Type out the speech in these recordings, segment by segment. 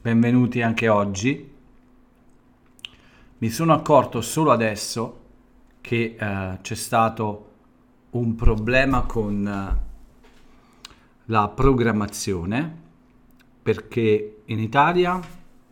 benvenuti anche oggi. Mi sono accorto solo adesso che c'è stato un problema con la programmazione, perché in Italia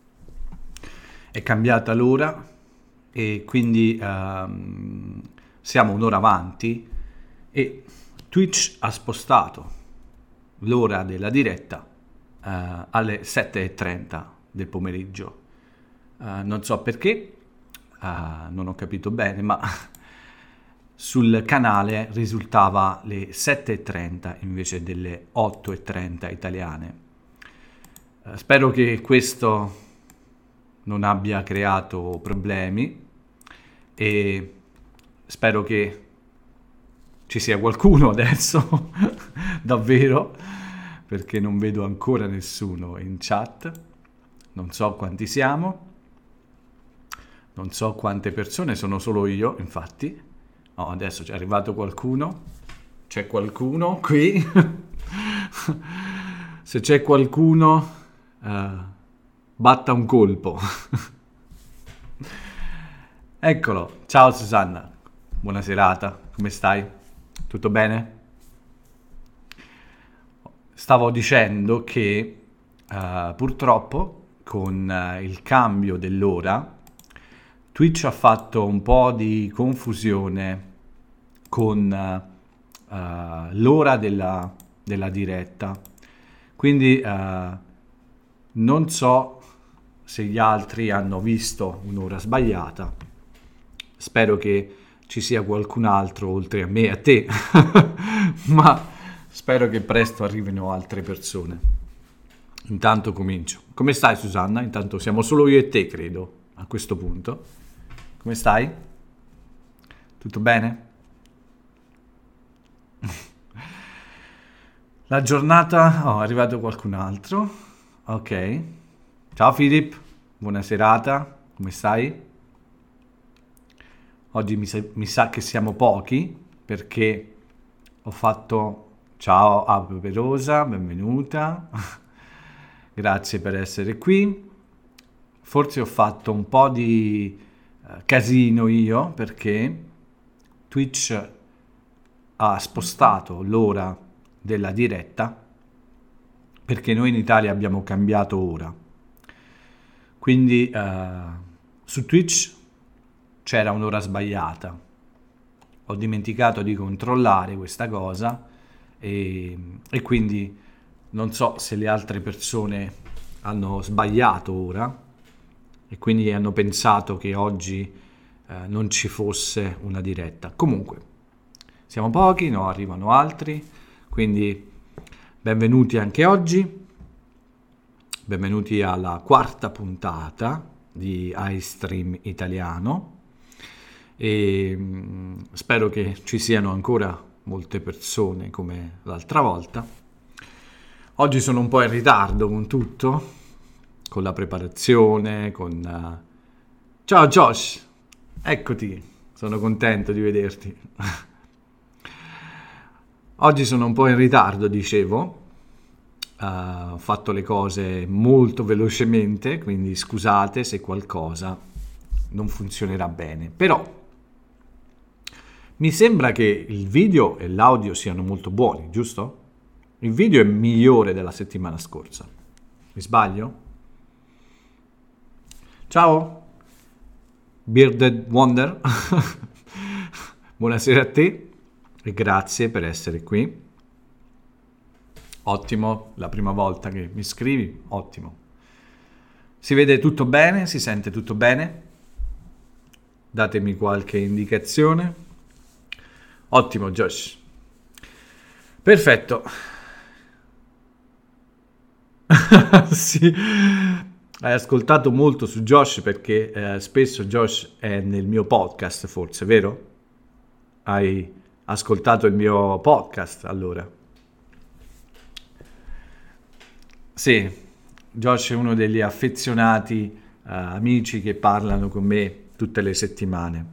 è cambiata l'ora e quindi siamo un'ora avanti e Twitch ha spostato l'ora della diretta alle 7:30 del pomeriggio. Non so perché, non ho capito bene, ma sul canale risultava le 7:30 invece delle 8:30 italiane. Spero che questo non abbia creato problemi e spero che ci sia qualcuno adesso, davvero, perché non vedo ancora nessuno in chat. Non so quanti siamo, non so quante persone, sono solo io, infatti. Oh, adesso c'è arrivato qualcuno, c'è qualcuno qui. Se c'è qualcuno, batta un colpo. Eccolo, ciao Susanna, buona serata, come stai? Tutto bene? Stavo dicendo che purtroppo con il cambio dell'ora Twitch ha fatto un po' di confusione con l'ora della diretta, quindi non so se gli altri hanno visto un'ora sbagliata. Spero che ci sia qualcun altro oltre a me e a te, ma spero che presto arrivino altre persone. Intanto comincio. Come stai, Susanna? Intanto siamo solo io e te, credo, a questo punto. Come stai? Tutto bene? La giornata... Oh, è arrivato qualcun altro. Ok. Ciao Filippo, buona serata. Come stai? Oggi mi sa che siamo pochi, perché ho fatto... Ciao Ape Rosa, benvenuta. Grazie per essere qui. Forse ho fatto un po' di casino io, perché Twitch ha spostato l'ora della diretta, perché noi in Italia abbiamo cambiato ora. Quindi su Twitch c'era un'ora sbagliata. Ho dimenticato di controllare questa cosa e quindi non so se le altre persone hanno sbagliato ora e quindi hanno pensato che oggi non ci fosse una diretta. Comunque, siamo pochi, no, arrivano altri, quindi benvenuti anche oggi, benvenuti alla quarta puntata di iStream Italiano e spero che ci siano ancora molte persone come l'altra volta. Oggi sono un po' in ritardo con tutto, con la preparazione, con... Ciao Josh, eccoti, sono contento di vederti. Oggi sono un po' in ritardo, dicevo, ho fatto le cose molto velocemente, quindi scusate se qualcosa non funzionerà bene, però mi sembra che il video e l'audio siano molto buoni, giusto? Il video è migliore della settimana scorsa, mi sbaglio? Ciao, Bearded Wonder, buonasera a te e grazie per essere qui. Ottimo, la prima volta che mi scrivi, ottimo. Si vede tutto bene? Si sente tutto bene? Datemi qualche indicazione. Ottimo, Josh. Perfetto. Sì, hai ascoltato molto su Josh perché spesso Josh è nel mio podcast, forse, vero? Hai ascoltato il mio podcast, allora. Sì, Josh è uno degli affezionati amici che parlano con me tutte le settimane.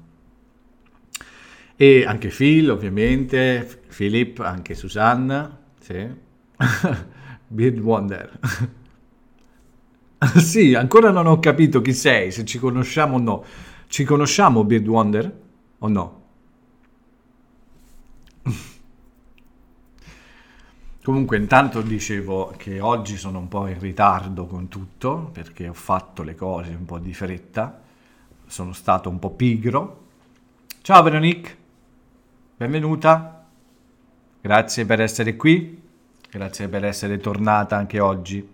E anche Phil, ovviamente, Philip, anche Susanna, sì. Beard Wonder. Sì, ancora non ho capito chi sei, se ci conosciamo o no. Ci conosciamo, Beard Wonder, o no? Comunque, intanto dicevo che oggi sono un po' in ritardo con tutto, perché ho fatto le cose un po' di fretta, sono stato un po' pigro. Ciao Veronique, benvenuta, grazie per essere qui, grazie per essere tornata anche oggi.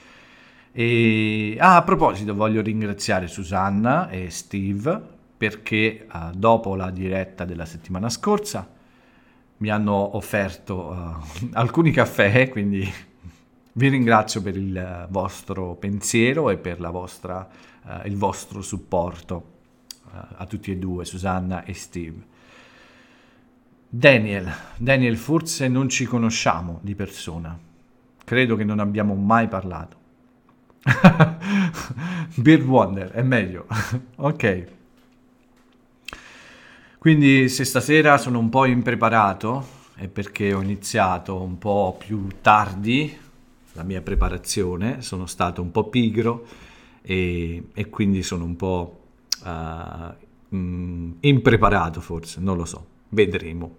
A proposito, voglio ringraziare Susanna e Steve perché dopo la diretta della settimana scorsa mi hanno offerto alcuni caffè, quindi vi ringrazio per il vostro pensiero e per il vostro supporto a tutti e due, Susanna e Steve. Daniel, forse non ci conosciamo di persona, credo che non abbiamo mai parlato. Beard Wonder è meglio. Ok, quindi se stasera sono un po' impreparato è perché ho iniziato un po' più tardi la mia preparazione, sono stato un po' pigro e quindi sono un po' impreparato forse, non lo so, vedremo.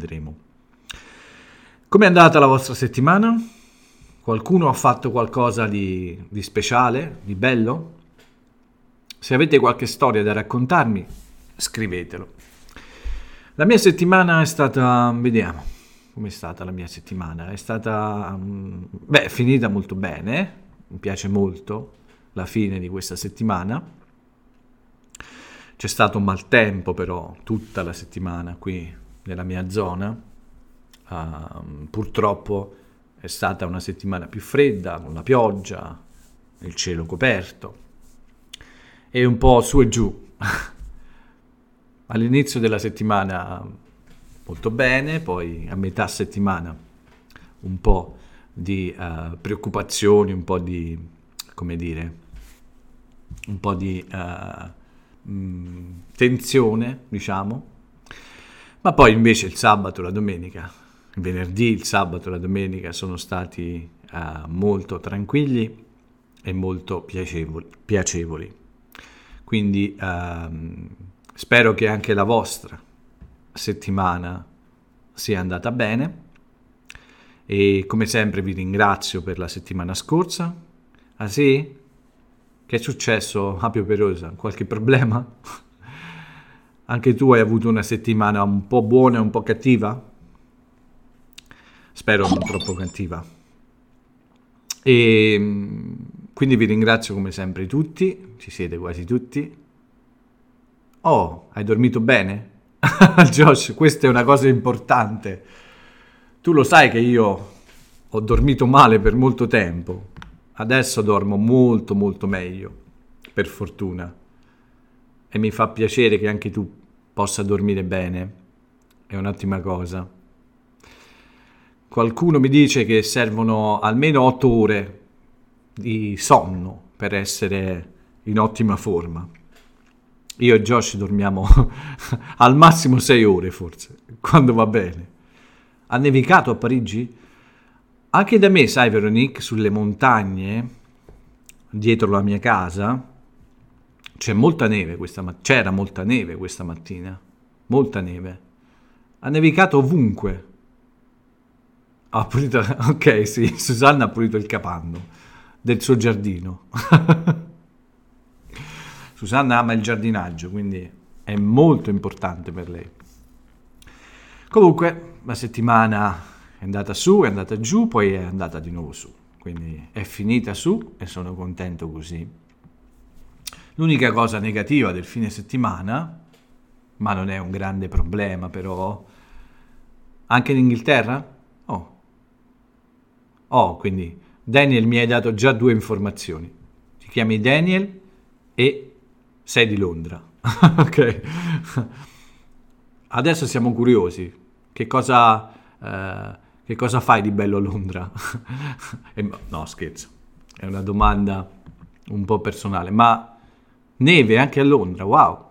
Com'è andata la vostra settimana? Qualcuno ha fatto qualcosa di speciale, di bello? Se avete qualche storia da raccontarmi, scrivetelo. La mia settimana è stata, vediamo, com'è stata la mia settimana? È stata, finita molto bene, mi piace molto la fine di questa settimana. C'è stato un maltempo però tutta la settimana qui nella mia zona, purtroppo è stata una settimana più fredda, con la pioggia, il cielo coperto e un po' su e giù. All'inizio della settimana molto bene, poi a metà settimana un po' di preoccupazioni, un po' di, come dire, un po' di tensione, diciamo. Ma poi invece il sabato e la domenica, il venerdì, il sabato e la domenica sono stati molto tranquilli e molto piacevoli. Quindi spero che anche la vostra settimana sia andata bene e come sempre vi ringrazio per la settimana scorsa. Ah sì? Che è successo, Apio Perosa? Qualche problema? Anche tu hai avuto una settimana un po' buona e un po' cattiva? Spero non troppo cattiva. E quindi vi ringrazio come sempre tutti, ci siete quasi tutti. Oh, hai dormito bene? Josh, questa è una cosa importante. Tu lo sai che io ho dormito male per molto tempo. Adesso dormo molto molto meglio, per fortuna. E mi fa piacere che anche tu possa dormire bene. È un'ottima cosa. Qualcuno mi dice che servono almeno 8 ore di sonno per essere in ottima forma. Io e Josh dormiamo al massimo 6 ore forse, quando va bene. Ha nevicato a Parigi? Anche da me, sai Veronique, sulle montagne, dietro la mia casa, c'era molta neve questa mattina. Molta neve. Ha nevicato ovunque. Ha pulito, ok, sì, Susanna ha pulito il capanno del suo giardino. Susanna ama il giardinaggio, quindi è molto importante per lei. Comunque, la settimana è andata su, è andata giù, poi è andata di nuovo su. Quindi è finita su e sono contento così. L'unica cosa negativa del fine settimana, ma non è un grande problema però, anche in Inghilterra? Oh, quindi Daniel mi hai dato già 2 informazioni. Ti chiami Daniel e sei di Londra. Ok. Adesso siamo curiosi. Che cosa fai di bello a Londra? No, scherzo. È una domanda un po' personale. Ma neve anche a Londra? Wow.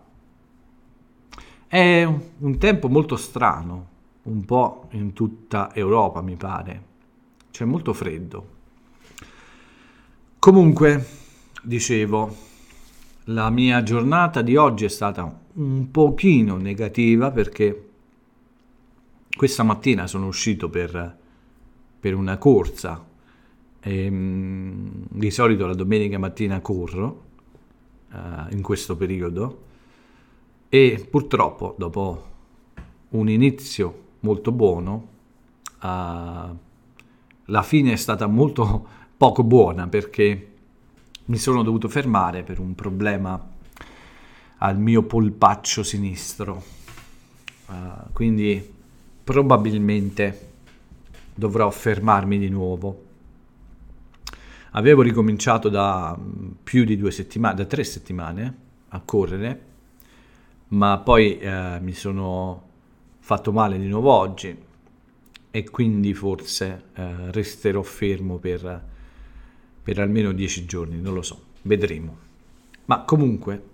È un tempo molto strano. Un po' in tutta Europa, mi pare. C'è molto freddo. Comunque, dicevo, la mia giornata di oggi è stata un pochino negativa perché questa mattina sono uscito per una corsa e, di solito la domenica mattina corro in questo periodo e purtroppo dopo un inizio molto buono la fine è stata molto poco buona perché mi sono dovuto fermare per un problema al mio polpaccio sinistro, quindi probabilmente dovrò fermarmi di nuovo. Avevo ricominciato da più di 2 settimane, da 3 settimane a correre, ma poi mi sono fatto male di nuovo oggi e quindi forse resterò fermo per almeno 10 giorni, non lo so, vedremo. Ma comunque,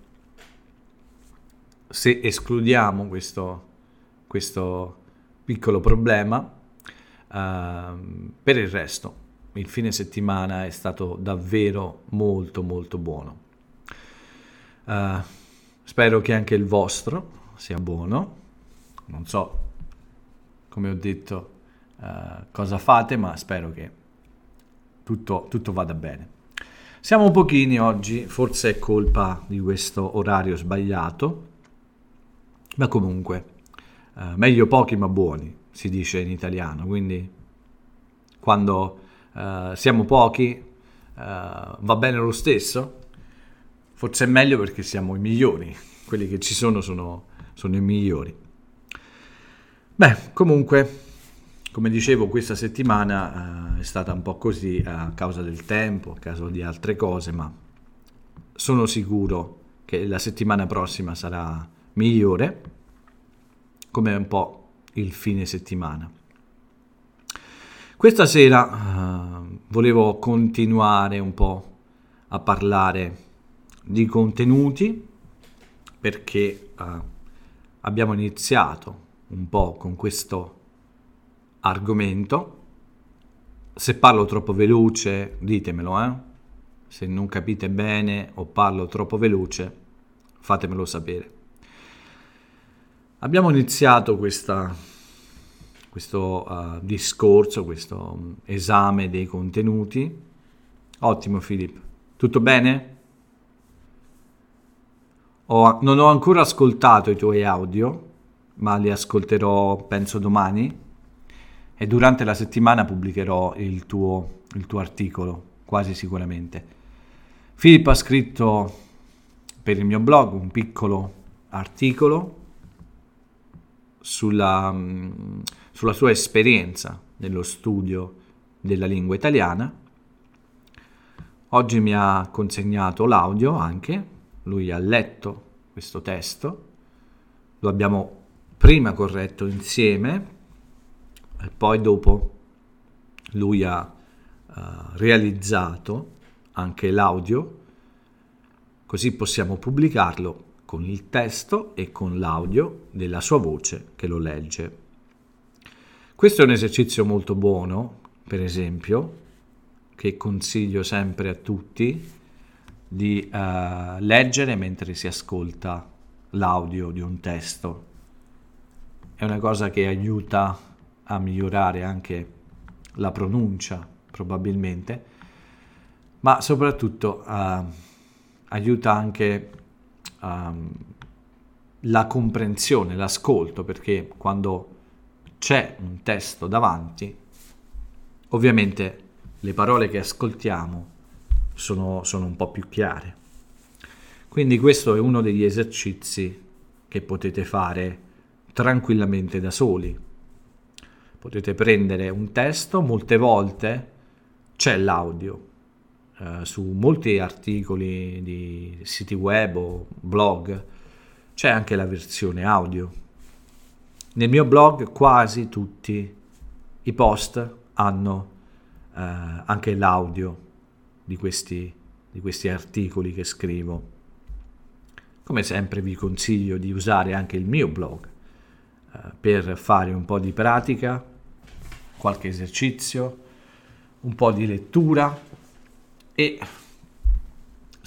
se escludiamo questo piccolo problema, per il resto il fine settimana è stato davvero molto molto buono. Spero che anche il vostro sia buono. Non so, come ho detto, cosa fate, ma spero che tutto vada bene. Siamo pochini oggi, forse è colpa di questo orario sbagliato, ma comunque meglio pochi ma buoni, si dice in italiano, quindi quando siamo pochi va bene lo stesso, forse è meglio perché siamo i migliori, quelli che ci sono i migliori. Beh, comunque, come dicevo, questa settimana è stata un po' così a causa del tempo, a causa di altre cose, ma sono sicuro che la settimana prossima sarà migliore, come un po' il fine settimana. Questa sera volevo continuare un po' a parlare di contenuti perché abbiamo iniziato un po' con questo argomento. Se parlo troppo veloce ditemelo, se non capite bene o parlo troppo veloce fatemelo sapere. Abbiamo iniziato questo discorso, questo esame dei contenuti. Ottimo Filippo, tutto bene? Non ho ancora ascoltato i tuoi audio, ma li ascolterò penso domani e durante la settimana pubblicherò il tuo articolo, quasi sicuramente. Filippo ha scritto per il mio blog un piccolo articolo sulla sua esperienza nello studio della lingua italiana. Oggi mi ha consegnato l'audio anche, lui ha letto questo testo, lo abbiamo prima corretto insieme e poi dopo lui ha realizzato anche l'audio, così possiamo pubblicarlo con il testo e con l'audio della sua voce che lo legge. Questo è un esercizio molto buono, per esempio, che consiglio sempre a tutti di leggere mentre si ascolta l'audio di un testo. È una cosa che aiuta a migliorare anche la pronuncia, probabilmente, ma soprattutto aiuta anche la comprensione, l'ascolto, perché quando c'è un testo davanti, ovviamente le parole che ascoltiamo sono un po' più chiare. Quindi questo è uno degli esercizi che potete fare tranquillamente da soli. Potete prendere un testo, molte volte c'è l'audio. Su molti articoli di siti web o blog c'è anche la versione audio. Nel mio blog quasi tutti i post hanno anche l'audio di questi articoli che scrivo. Come sempre vi consiglio di usare anche il mio blog per fare un po' di pratica, qualche esercizio, un po' di lettura e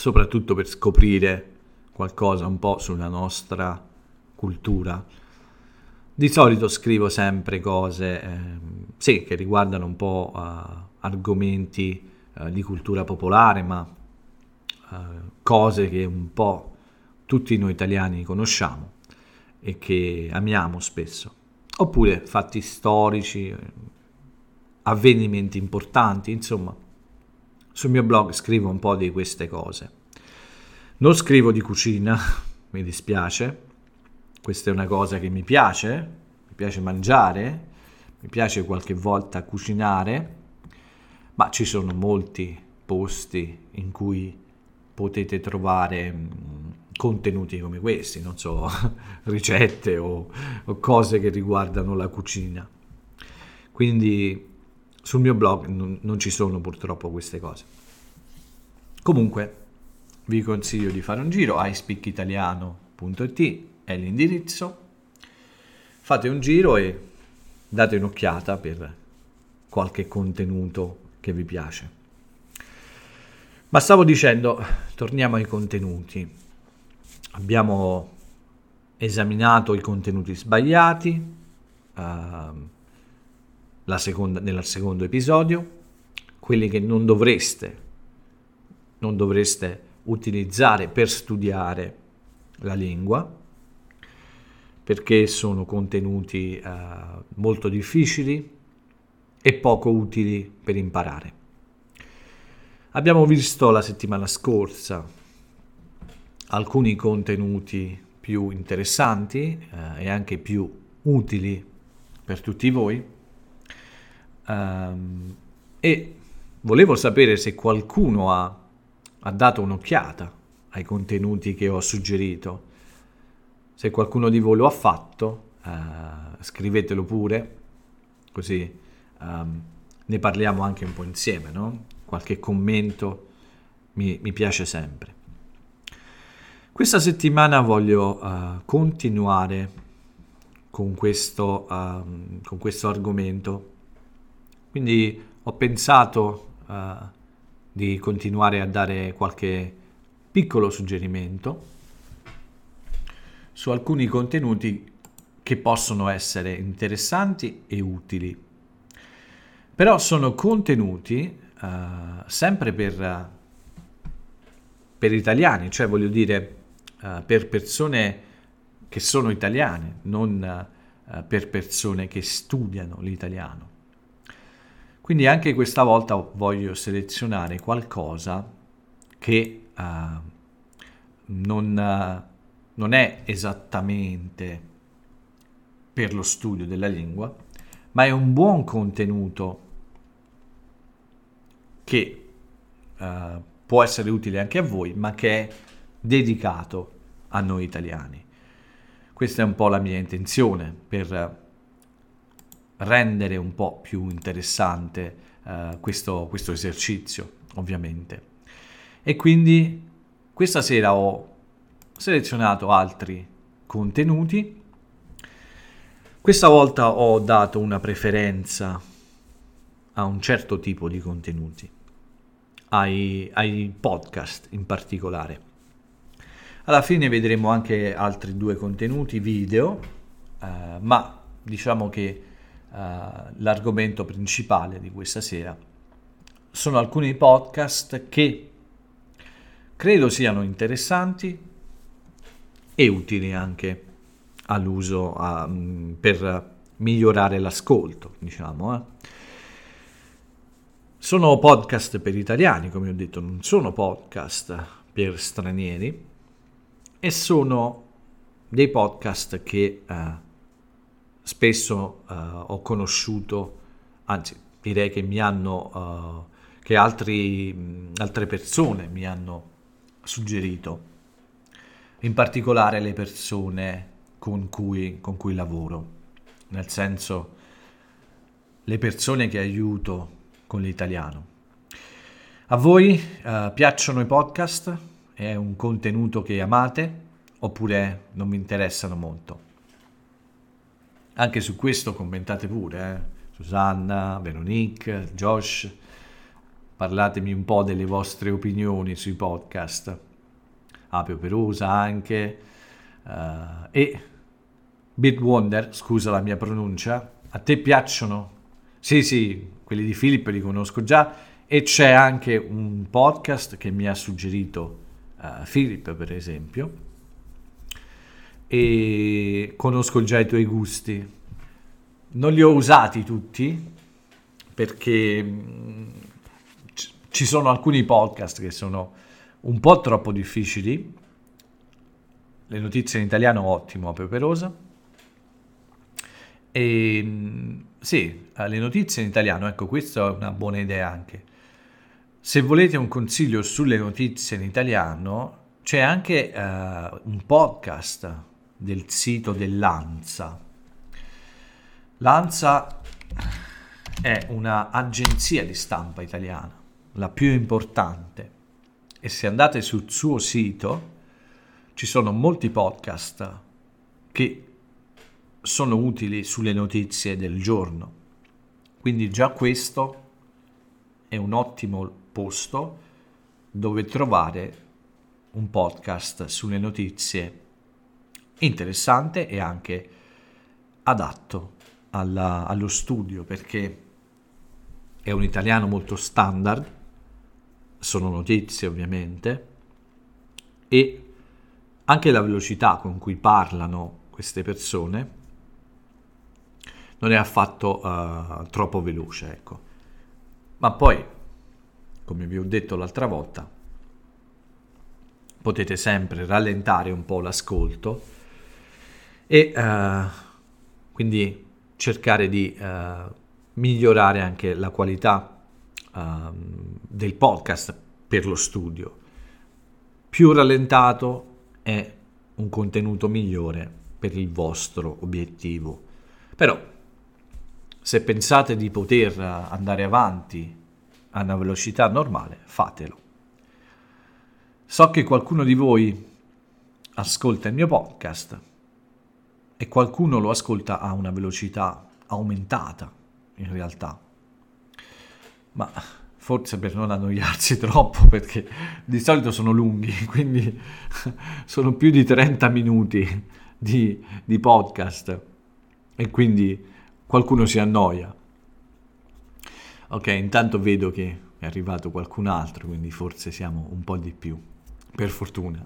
soprattutto per scoprire qualcosa un po' sulla nostra cultura. Di solito scrivo sempre cose sì, che riguardano un po' argomenti di cultura popolare, ma cose che un po' tutti noi italiani conosciamo e che amiamo spesso. Oppure fatti storici, avvenimenti importanti, insomma. Sul mio blog scrivo un po' di queste cose. Non scrivo di cucina, mi dispiace. Questa è una cosa che mi piace mangiare, mi piace qualche volta cucinare, ma ci sono molti posti in cui potete trovare contenuti come questi, non so, ricette o cose che riguardano la cucina. Quindi sul mio blog non ci sono purtroppo queste cose. Comunque vi consiglio di fare un giro a iSpeakitaliano.it, è l'indirizzo. Fate un giro e date un'occhiata per qualche contenuto che vi piace. Ma stavo dicendo, torniamo ai contenuti. Abbiamo esaminato i contenuti sbagliati nel secondo episodio, quelli che non dovreste utilizzare per studiare la lingua, perché sono contenuti molto difficili e poco utili per imparare. Abbiamo visto la settimana scorsa alcuni contenuti più interessanti e anche più utili per tutti voi e volevo sapere se qualcuno ha dato un'occhiata ai contenuti che ho suggerito. Se qualcuno di voi lo ha fatto, scrivetelo pure, così ne parliamo anche un po' insieme, no? Qualche commento mi piace sempre. Questa settimana voglio continuare con questo argomento, quindi ho pensato di continuare a dare qualche piccolo suggerimento su alcuni contenuti che possono essere interessanti e utili. Però sono contenuti sempre per italiani, cioè voglio dire per persone che sono italiane, non per persone che studiano l'italiano. Quindi anche questa volta voglio selezionare qualcosa che non è esattamente per lo studio della lingua, ma è un buon contenuto che può essere utile anche a voi, ma che è dedicato a noi italiani. Questa è un po' la mia intenzione per rendere un po' più interessante questo esercizio, ovviamente. E quindi questa sera ho selezionato altri contenuti. Questa volta ho dato una preferenza a un certo tipo di contenuti, ai podcast in particolare. Alla fine vedremo anche altri 2 contenuti video, ma diciamo che l'argomento principale di questa sera sono alcuni podcast che credo siano interessanti e utili anche all'uso per migliorare l'ascolto, diciamo. Sono podcast per italiani, come ho detto, non sono podcast per stranieri e sono dei podcast che spesso ho conosciuto, anzi direi che che altre persone mi hanno suggerito, in particolare le persone con cui lavoro, nel senso le persone che aiuto con l'italiano. A voi piacciono i podcast? È un contenuto che amate oppure non vi interessano molto? Anche su questo commentate pure, Susanna, Veronique, Josh. parlatemi un po' delle vostre opinioni sui podcast. Apio Perosa anche, e Bitwonder, scusa la mia pronuncia, a te piacciono? Sì, quelli di Philip li conosco già, e c'è anche un podcast che mi ha suggerito Philip, per esempio, e conosco già i tuoi gusti. Non li ho usati tutti perché ci sono alcuni podcast che sono un po' troppo difficili. Le notizie in italiano, ottimo, Apio Perosa. E sì, le notizie in italiano, ecco, questa è una buona idea anche. Se volete un consiglio sulle notizie in italiano, c'è anche un podcast del sito dell'ANSA. L'ANSA è una agenzia di stampa italiana, la più importante, e se andate sul suo sito ci sono molti podcast che sono utili sulle notizie del giorno. Quindi già questo è un ottimo posto dove trovare un podcast sulle notizie interessante e anche adatto allo studio, perché è un italiano molto standard, sono notizie ovviamente, e anche la velocità con cui parlano queste persone non è affatto troppo veloce, ecco. Ma poi, come vi ho detto l'altra volta, potete sempre rallentare un po' l'ascolto e quindi cercare di migliorare anche la qualità del podcast per lo studio. Più rallentato è un contenuto migliore per il vostro obiettivo. Però se pensate di poter andare avanti a una velocità normale, fatelo. So che qualcuno di voi ascolta il mio podcast e qualcuno lo ascolta a una velocità aumentata, in realtà. Ma forse per non annoiarsi troppo, perché di solito sono lunghi, quindi sono più di 30 minuti di podcast, e quindi qualcuno si annoia. Ok, intanto vedo che è arrivato qualcun altro, quindi forse siamo un po' di più, per fortuna.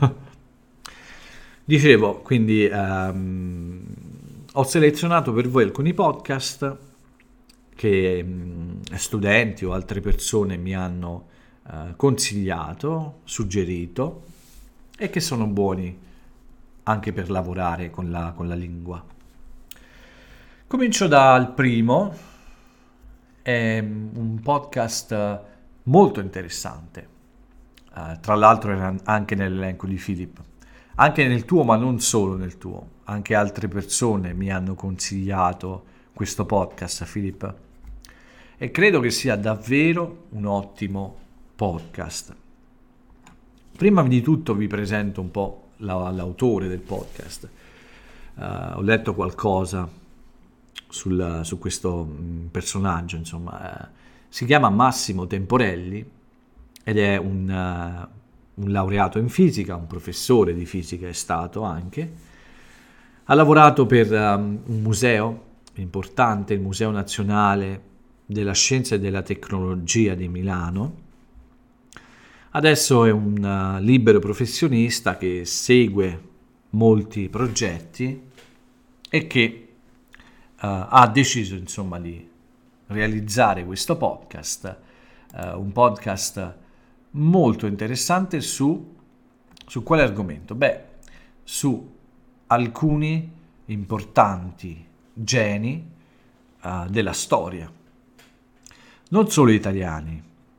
Dicevo, quindi ho selezionato per voi alcuni podcast che studenti o altre persone mi hanno consigliato, suggerito, e che sono buoni anche per lavorare con la lingua. Comincio dal primo, è un podcast molto interessante, tra l'altro era anche nell'elenco di Philip, anche nel tuo, ma non solo nel tuo, anche altre persone mi hanno consigliato questo podcast, Philip, e credo che sia davvero un ottimo podcast. Prima di tutto vi presento un po' l'autore del podcast. Ho letto qualcosa su questo personaggio, insomma. Si chiama Massimo Temporelli ed è un laureato in fisica, un professore di fisica è stato anche. Ha lavorato per un museo importante, il Museo Nazionale della Scienza e della Tecnologia di Milano. Adesso è un libero professionista che segue molti progetti e che ha deciso, insomma, di realizzare questo podcast, un podcast molto interessante su quale argomento? Beh, su alcuni importanti geni della storia, non solo italiani.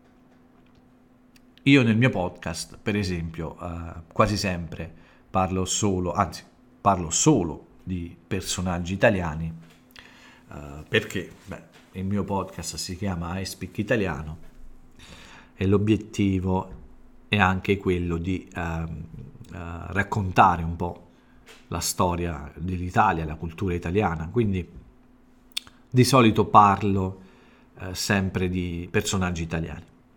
Io nel mio podcast, per esempio, quasi sempre parlo solo di personaggi italiani, perché il mio podcast si chiama I Speak Italiano e l'obiettivo è anche quello di raccontare un po' la storia dell'Italia, la cultura italiana, quindi di solito parlo sempre di personaggi italiani.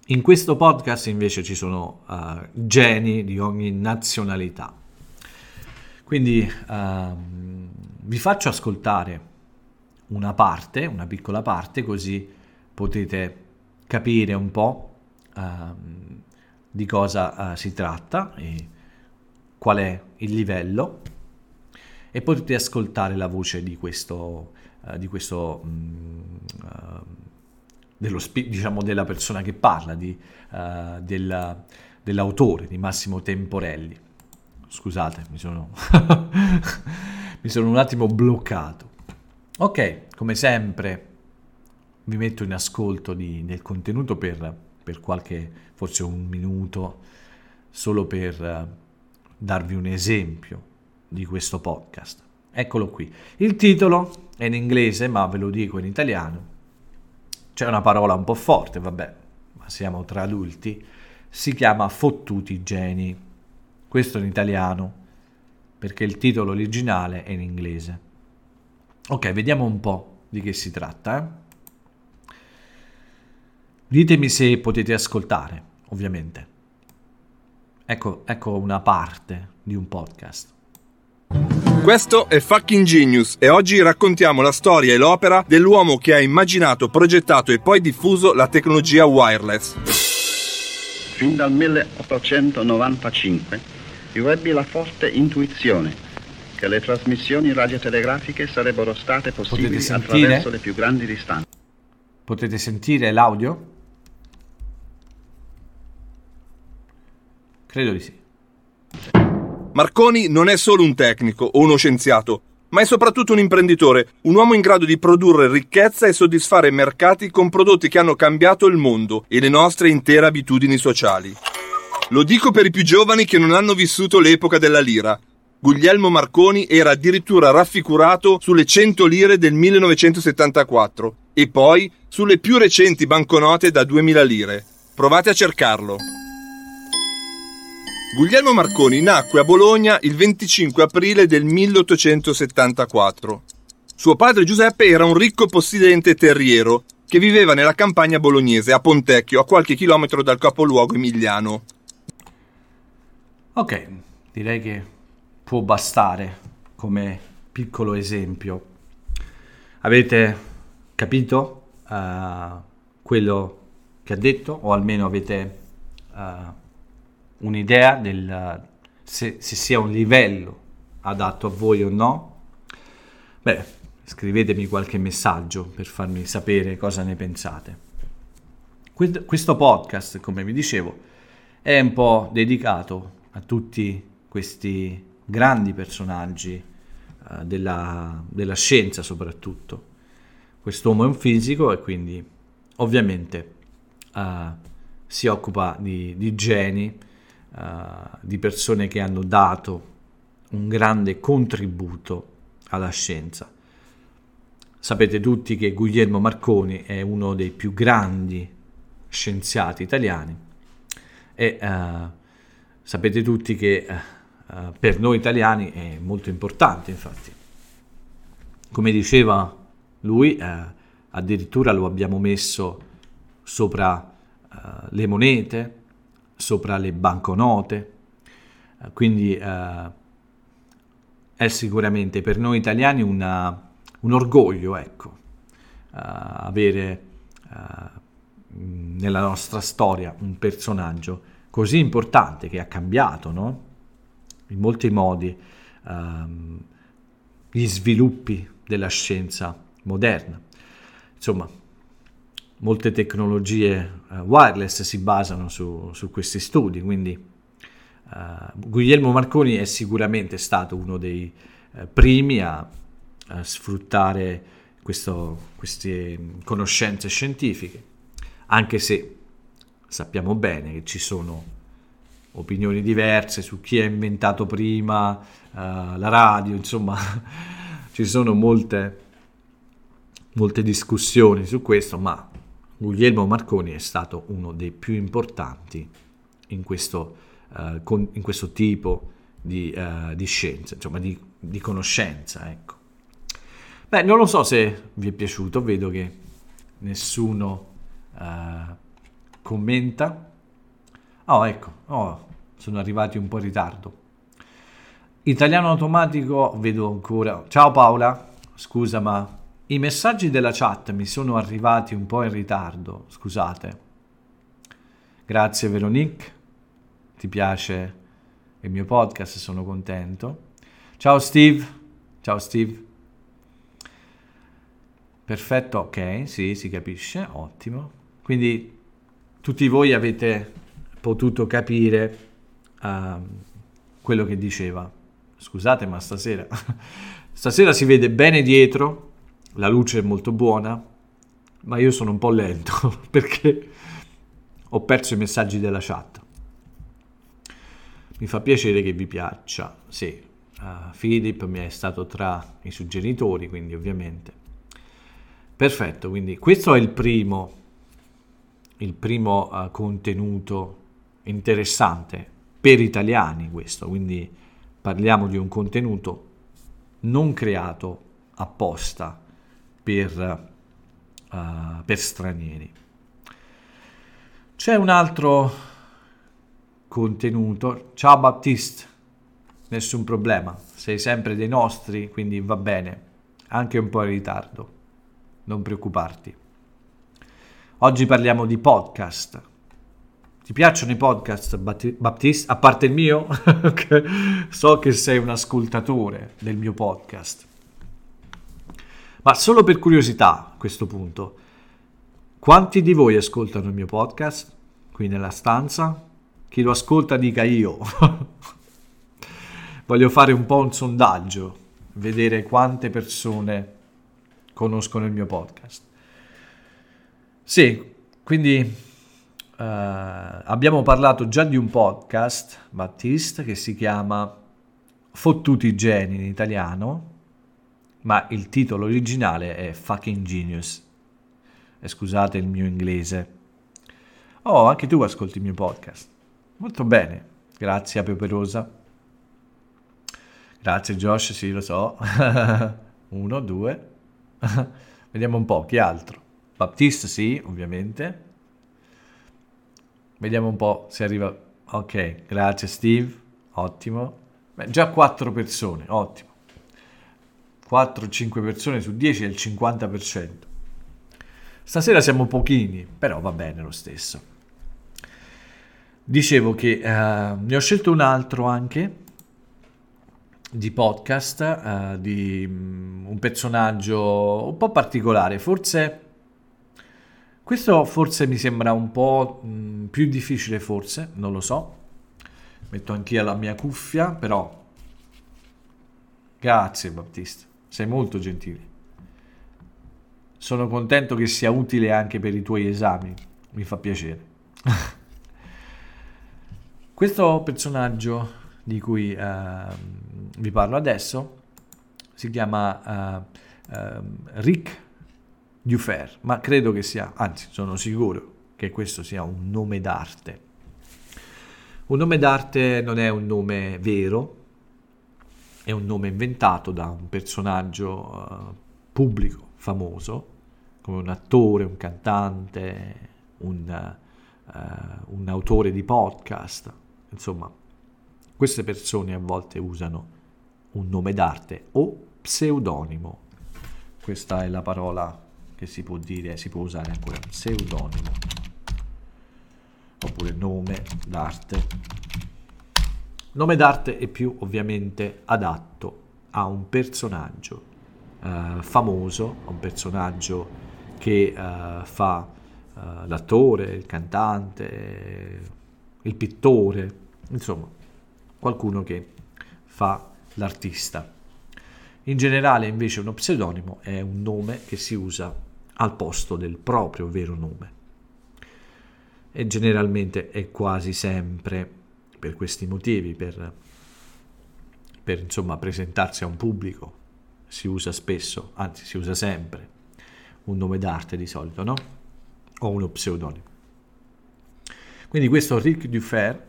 In questo podcast invece ci sono geni di ogni nazionalità. Quindi vi faccio ascoltare una piccola parte, così potete capire un po' di cosa si tratta e qual è il livello, e potete ascoltare la voce della persona che parla, dell'autore, di Massimo Temporelli. Scusate, mi sono un attimo bloccato. Ok, come sempre vi metto in ascolto del contenuto per qualche, forse un minuto, solo per darvi un esempio di questo podcast. Eccolo qui. Il titolo è in inglese, ma ve lo dico in italiano. C'è una parola un po' forte, vabbè, ma siamo tra adulti. Si chiama Fottuti geni. Questo in italiano, perché il titolo originale è in inglese. Ok, vediamo un po' di che si tratta. Ditemi se potete ascoltare, ovviamente. Ecco una parte di un podcast. Questo è Fucking Genius e oggi raccontiamo la storia e l'opera dell'uomo che ha immaginato, progettato e poi diffuso la tecnologia wireless. Fin dal 1895 io ebbi la forte intuizione che le trasmissioni radiotelegrafiche sarebbero state possibili attraverso le più grandi distanze. Potete sentire l'audio? Credo di sì. Marconi non è solo un tecnico o uno scienziato, ma è soprattutto un imprenditore, un uomo in grado di produrre ricchezza e soddisfare i mercati con prodotti che hanno cambiato il mondo e le nostre intere abitudini sociali. Lo dico per i più giovani che non hanno vissuto l'epoca della lira. Guglielmo Marconi era addirittura raffigurato sulle 100 lire del 1974 e poi sulle più recenti banconote da 2000 lire. Provate a cercarlo. Guglielmo Marconi nacque a Bologna il 25 aprile del 1874. Suo padre Giuseppe era un ricco possidente terriero che viveva nella campagna bolognese, a Pontecchio, a qualche chilometro dal capoluogo emiliano. Ok, direi che può bastare come piccolo esempio. Avete capito quello che ha detto, o almeno avete un'idea se sia un livello adatto a voi o no? Beh, scrivetemi qualche messaggio per farmi sapere cosa ne pensate. Questo podcast, come vi dicevo, è un po' dedicato a tutti questi grandi personaggi della scienza, soprattutto. Quest'uomo è un fisico e quindi ovviamente si occupa di geni, di persone che hanno dato un grande contributo alla scienza. Sapete tutti che Guglielmo Marconi è uno dei più grandi scienziati italiani e sapete tutti che per noi italiani è molto importante, infatti. Come diceva lui, addirittura lo abbiamo messo sopra le monete, sopra le banconote, quindi è sicuramente per noi italiani un orgoglio, ecco, avere nella nostra storia un personaggio così importante che ha cambiato, no? In molti modi gli sviluppi della scienza moderna. Insomma, molte tecnologie wireless si basano su questi studi, quindi Guglielmo Marconi è sicuramente stato uno dei primi a sfruttare queste conoscenze scientifiche, anche se sappiamo bene che ci sono opinioni diverse su chi ha inventato prima la radio, insomma ci sono molte discussioni su questo, ma Guglielmo Marconi è stato uno dei più importanti in questo tipo di scienza, insomma di conoscenza, ecco. Beh, non lo so se vi è piaciuto, vedo che nessuno commenta. Oh, ecco, sono arrivati un po' in ritardo. Italiano automatico, vedo ancora. Ciao Paola, scusa ma i messaggi della chat mi sono arrivati un po' in ritardo, scusate. Grazie Veronique, ti piace il mio podcast, sono contento. Ciao Steve. Perfetto, ok, sì, si capisce, ottimo. Quindi tutti voi avete potuto capire quello che diceva. Scusate, ma stasera si vede bene dietro, la luce è molto buona, ma io sono un po' lento perché ho perso i messaggi della chat. Mi fa piacere che vi piaccia, sì. Philip mi è stato tra i suggenitori, quindi ovviamente. Perfetto, quindi questo è il primo contenuto interessante per italiani, questo, quindi parliamo di un contenuto non creato apposta per stranieri. C'è un altro contenuto. Ciao Baptiste, nessun problema, sei sempre dei nostri, quindi va bene, anche un po' in ritardo, non preoccuparti. Oggi parliamo di podcast. Ti piacciono i podcast, Baptiste? A parte il mio? So che sei un ascoltatore del mio podcast. Ma solo per curiosità a questo punto, quanti di voi ascoltano il mio podcast qui nella stanza? Chi lo ascolta dica io. Voglio fare un po' un sondaggio, vedere quante persone conoscono il mio podcast. Sì, quindi abbiamo parlato già di un podcast, Battista, che si chiama Fottuti Geni in italiano, ma il titolo originale è Fucking Genius. E scusate il mio inglese. Oh, anche tu ascolti il mio podcast. Molto bene, grazie a Peperosa. Grazie Josh, sì lo so. 1, 2. Vediamo un po', chi altro? Baptiste, sì, ovviamente. Vediamo un po' se arriva. Ok, grazie Steve, ottimo. Beh, già 4 persone, ottimo. 4-5 persone su 10 è il 50%. Stasera siamo pochini, però va bene lo stesso. Dicevo che ne ho scelto un altro anche di podcast, di un personaggio un po' particolare. Questo forse mi sembra un po' più difficile, forse, non lo so. Metto anch'io la mia cuffia, però grazie Battista, sei molto gentile. Sono contento che sia utile anche per i tuoi esami, mi fa piacere. Questo personaggio di cui vi parlo adesso si chiama Rick Dufer, ma credo che sia, anzi sono sicuro che questo sia un nome d'arte. Un nome d'arte non è un nome vero, è un nome inventato da un personaggio pubblico, famoso, come un attore, un cantante, un autore di podcast. Insomma, queste persone a volte usano un nome d'arte o pseudonimo. Questa è la parola che si può dire, si può usare ancora, pseudonimo, oppure nome d'arte. Nome d'arte è più ovviamente adatto a un personaggio famoso, a un personaggio che fa l'attore, il cantante, il pittore, insomma, qualcuno che fa l'artista. In generale invece uno pseudonimo è un nome che si usa al posto del proprio vero nome e generalmente è quasi sempre per questi motivi, per insomma presentarsi a un pubblico, si usa spesso, anzi si usa sempre un nome d'arte di solito, no? O uno pseudonimo. Quindi questo Rick Dufer,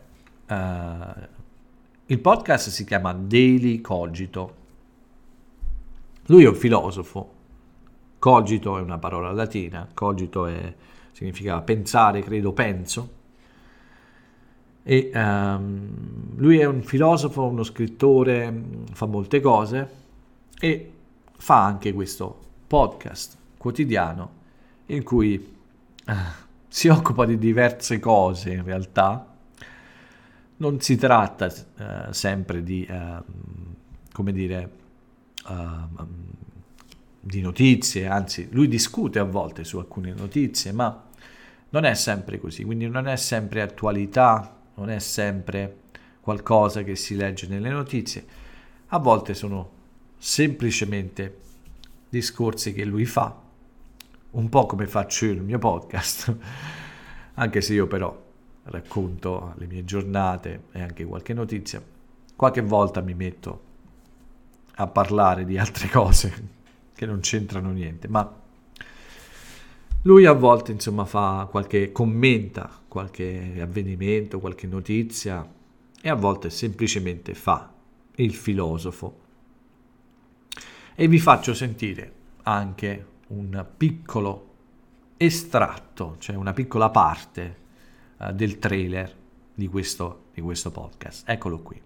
il podcast si chiama Daily Cogito. Lui è un filosofo. Cogito è una parola latina, cogito è significa pensare, credo, penso. E lui è un filosofo, uno scrittore, fa molte cose e fa anche questo podcast quotidiano in cui si occupa di diverse cose. In realtà non si tratta sempre di di notizie, anzi lui discute a volte su alcune notizie, ma non è sempre così, quindi non è sempre attualità, non è sempre qualcosa che si legge nelle notizie, a volte sono semplicemente discorsi che lui fa, un po' come faccio io il mio podcast, anche se io però racconto le mie giornate e anche qualche notizia, qualche volta mi metto a parlare di altre cose che non c'entrano niente, ma lui a volte insomma commenta qualche avvenimento, qualche notizia e a volte semplicemente fa il filosofo. E vi faccio sentire anche un piccolo estratto, cioè una piccola parte del trailer di questo podcast. Eccolo qui.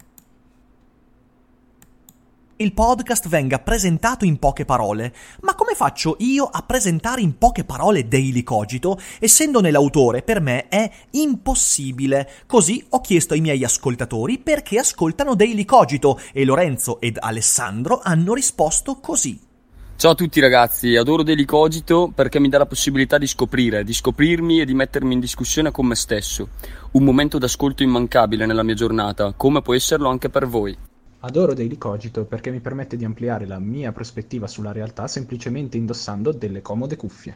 Il podcast venga presentato in poche parole. Ma come faccio io a presentare in poche parole Daily Cogito? Essendone l'autore, per me è impossibile. Così ho chiesto ai miei ascoltatori perché ascoltano Daily Cogito e Lorenzo ed Alessandro hanno risposto così. Ciao a tutti ragazzi, adoro Daily Cogito perché mi dà la possibilità di scoprirmi e di mettermi in discussione con me stesso. Un momento d'ascolto immancabile nella mia giornata, come può esserlo anche per voi. Adoro Daily Cogito perché mi permette di ampliare la mia prospettiva sulla realtà semplicemente indossando delle comode cuffie.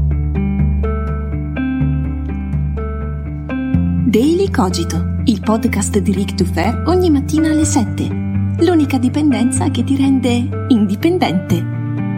Daily Cogito, il podcast di Rick Dufer ogni mattina alle 7. L'unica dipendenza che ti rende indipendente.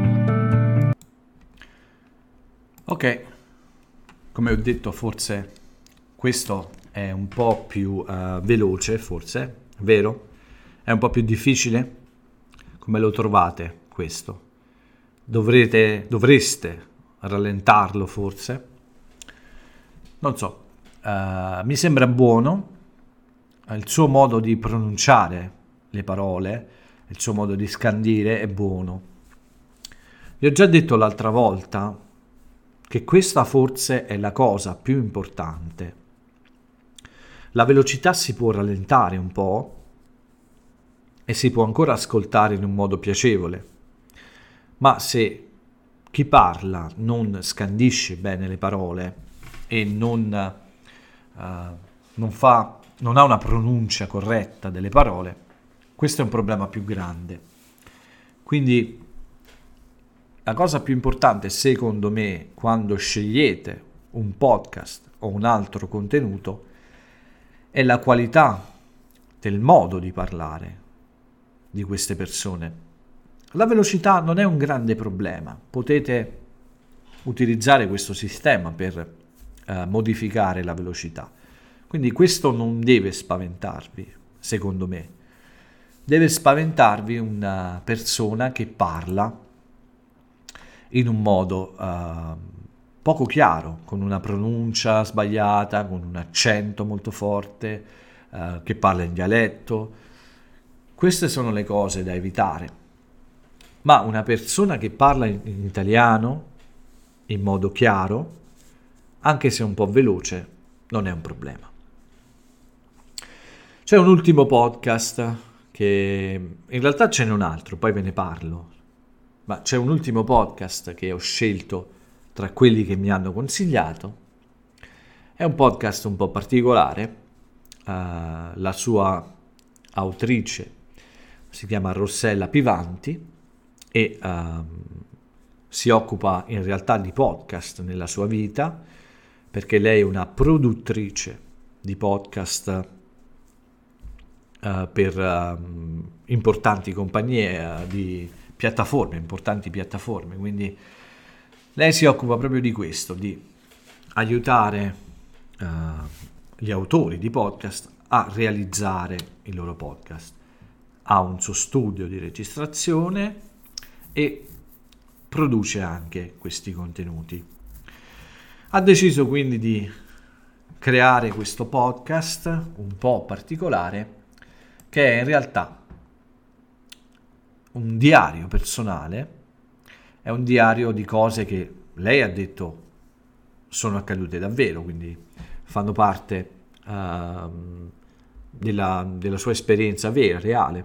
Ok, come ho detto, forse questo è un po' più veloce, forse, vero? È un po' più difficile? Come lo trovate questo? Dovreste rallentarlo forse? Non so, mi sembra buono, il suo modo di pronunciare le parole, il suo modo di scandire è buono. Vi ho già detto l'altra volta che questa forse è la cosa più importante. La velocità si può rallentare un po' e si può ancora ascoltare in un modo piacevole, ma se chi parla non scandisce bene le parole e non ha una pronuncia corretta delle parole, questo è un problema più grande. Quindi la cosa più importante, secondo me, quando scegliete un podcast o un altro contenuto è la qualità del modo di parlare di queste persone. La velocità non è un grande problema, potete utilizzare questo sistema per modificare la velocità, quindi questo non deve spaventarvi, secondo me. Deve spaventarvi una persona che parla in un modo poco chiaro, con una pronuncia sbagliata, con un accento molto forte, che parla in dialetto. Queste sono le cose da evitare. Ma una persona che parla in italiano, in modo chiaro, anche se un po' veloce, non è un problema. C'è un ultimo podcast che in realtà ce n'è un altro, poi ve ne parlo. Ma c'è un ultimo podcast che ho scelto tra quelli che mi hanno consigliato. È un podcast un po' particolare. La sua autrice si chiama Rossella Pivanti e si occupa in realtà di podcast nella sua vita, perché lei è una produttrice di podcast per importanti compagnie di importanti piattaforme, quindi lei si occupa proprio di questo, di aiutare gli autori di podcast a realizzare il loro podcast. Ha un suo studio di registrazione e produce anche questi contenuti. Ha deciso quindi di creare questo podcast un po' particolare, che è in realtà un diario personale, è un diario di cose che lei ha detto sono accadute davvero, quindi fanno parte della sua esperienza vera, reale,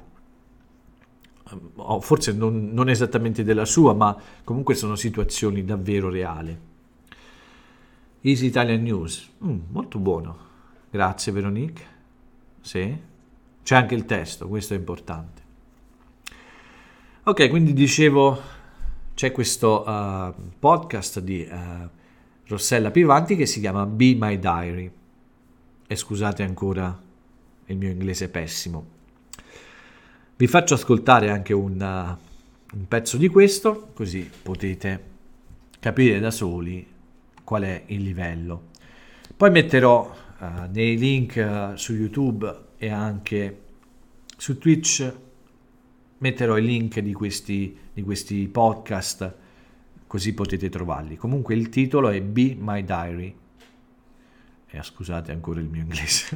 forse non esattamente della sua, ma comunque sono situazioni davvero reali. Easy Italian News, molto buono, grazie Veronique. Sì, c'è anche il testo, questo è importante. Ok, quindi dicevo, c'è questo podcast di Rossella Pivanti che si chiama Be My Diary, e scusate ancora il mio inglese pessimo. Vi faccio ascoltare anche un pezzo di questo, così potete capire da soli qual è il livello. Poi metterò nei link su YouTube e anche su Twitch, metterò i link di questi podcast, così potete trovarli. Comunque il titolo è Be My Diary. E scusate ancora il mio inglese.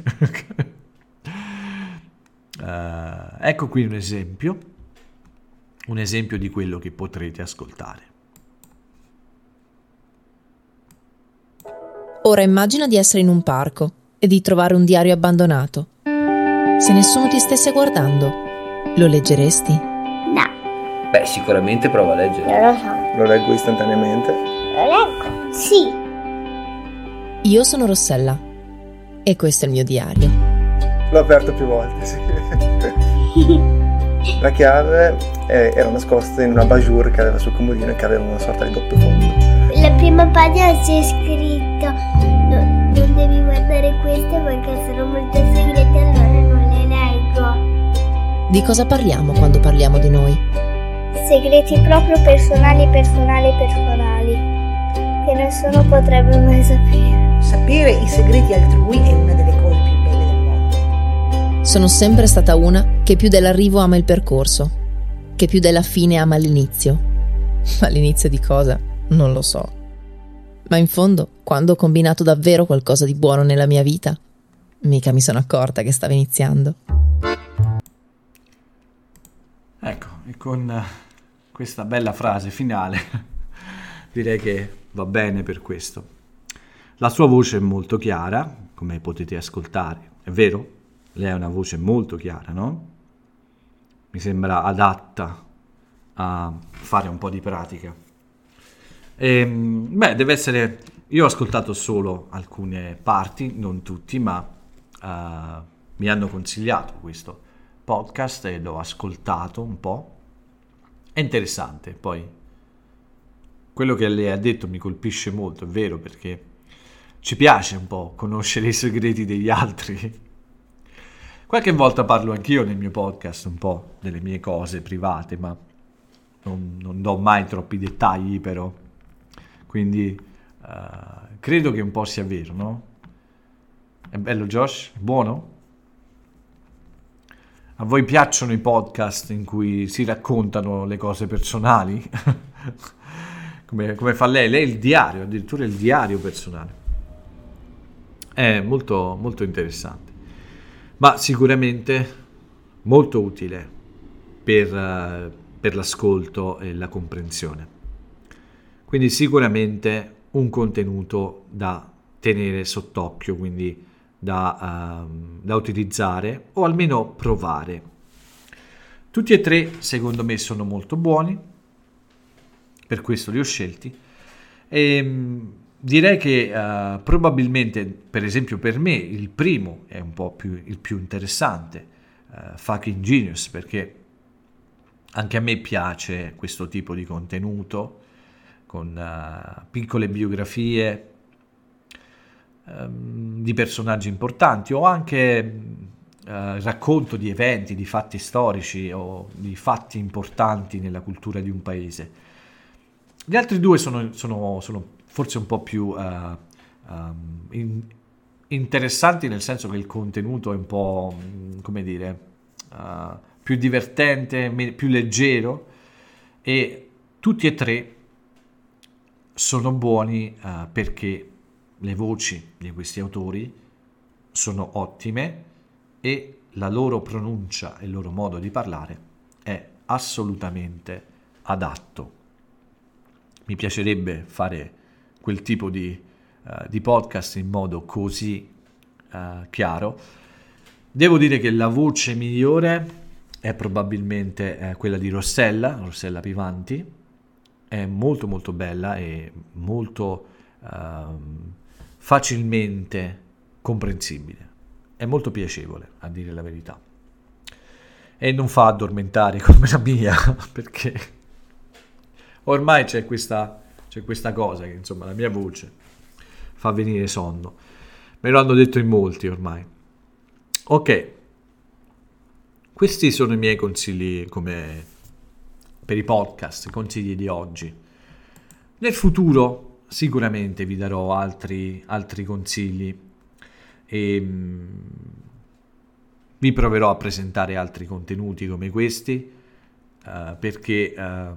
Ecco qui un esempio di quello che potrete ascoltare. Ora immagina di essere in un parco e di trovare un diario abbandonato. Se nessuno ti stesse guardando, lo leggeresti? No. Beh, sicuramente prova a leggere. Non lo so. Lo leggo istantaneamente? Lo leggo? Sì. Io sono Rossella e questo è il mio diario. L'ho aperto più volte, sì. La chiave era nascosta in una bajour che aveva sul comodino e che aveva una sorta di doppio fondo. La prima pagina c'è scritto non devi guardare queste perché sono molto segrete, allora non le leggo. Di cosa parliamo quando parliamo di noi? Segreti proprio personali, che nessuno potrebbe mai sapere. Sapere i segreti altrui è una delle cose più belle del mondo. Sono sempre stata una che più dell'arrivo ama il percorso, che più della fine ama l'inizio. Ma l'inizio di cosa? Non lo so. Ma in fondo, quando ho combinato davvero qualcosa di buono nella mia vita, mica mi sono accorta che stava iniziando. Ecco, e con questa bella frase finale direi che va bene per questo. La sua voce è molto chiara, come potete ascoltare, è vero? Lei ha una voce molto chiara, no? Mi sembra adatta a fare un po' di pratica. Deve essere... Io ho ascoltato solo alcune parti, non tutti, ma mi hanno consigliato questo podcast e l'ho ascoltato un po'. È interessante, poi quello che lei ha detto mi colpisce molto, è vero, perché ci piace un po' conoscere i segreti degli altri. Qualche volta parlo anch'io nel mio podcast un po' delle mie cose private, ma non do mai troppi dettagli, però. Quindi credo che un po' sia vero, no? È bello, Josh? Buono? A voi piacciono i podcast in cui si raccontano le cose personali? come fa lei? Lei il diario, addirittura il diario personale. È molto, molto interessante. Ma sicuramente molto utile per l'ascolto e la comprensione. Quindi sicuramente un contenuto da tenere sott'occhio, quindi da utilizzare o almeno provare. Tutti e tre secondo me sono molto buoni, per questo li ho scelti, e direi che probabilmente, per esempio per me, il primo è un po' il più interessante, Fucking Genius, perché anche a me piace questo tipo di contenuto, con piccole biografie di personaggi importanti o anche racconto di eventi, di fatti storici o di fatti importanti nella cultura di un paese. Gli altri due sono forse un po' più interessanti, nel senso che il contenuto è un po', come dire, più divertente, più leggero, e tutti e tre sono buoni perché le voci di questi autori sono ottime e la loro pronuncia e il loro modo di parlare è assolutamente adatto. Mi piacerebbe fare quel tipo di podcast in modo così chiaro. Devo dire che la voce migliore è probabilmente quella di Rossella Pivanti, è molto molto bella e molto facilmente comprensibile, è molto piacevole a dire la verità e non fa addormentare come la mia, perché ormai c'è questa cosa che insomma la mia voce fa venire sonno, me lo hanno detto in molti ormai. Ok, questi sono i miei consigli come per i podcast, i consigli di oggi. Nel futuro sicuramente vi darò altri consigli e vi proverò a presentare altri contenuti come questi perché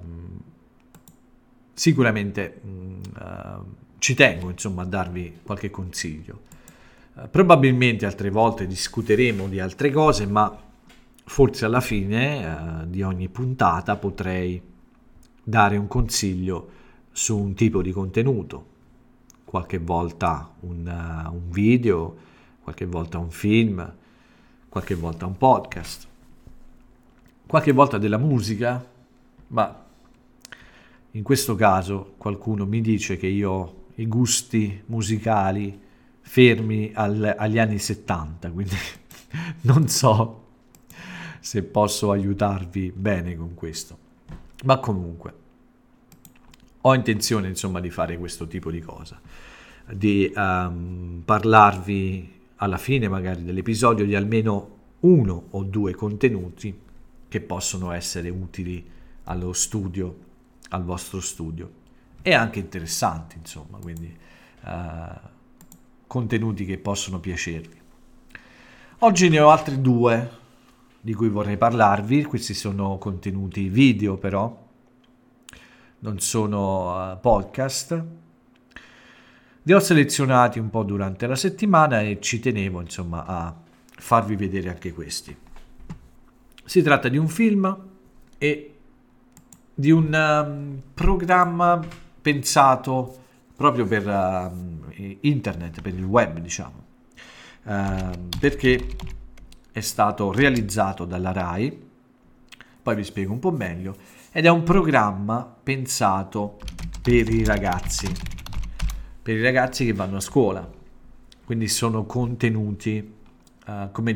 sicuramente ci tengo insomma a darvi qualche consiglio. Probabilmente altre volte discuteremo di altre cose, ma forse alla fine di ogni puntata potrei dare un consiglio su un tipo di contenuto, qualche volta un video, qualche volta un film, qualche volta un podcast, qualche volta della musica, ma in questo caso qualcuno mi dice che io ho i gusti musicali fermi agli anni 70, quindi non so se posso aiutarvi bene con questo, ma comunque ho intenzione insomma di fare questo tipo di cosa, di parlarvi alla fine magari dell'episodio di almeno 1 o 2 contenuti che possono essere utili allo studio, al vostro studio, e anche interessanti insomma, quindi contenuti che possono piacervi. Oggi ne ho altri 2 di cui vorrei parlarvi. Questi sono contenuti video, però non sono podcast. Li ho selezionati un po' durante la settimana e ci tenevo insomma a farvi vedere anche questi. Si tratta di un film e di un programma pensato proprio per internet, per il web, diciamo, perché è stato realizzato dalla Rai, poi vi spiego un po' meglio, ed è un programma pensato per i ragazzi che vanno a scuola, quindi sono contenuti come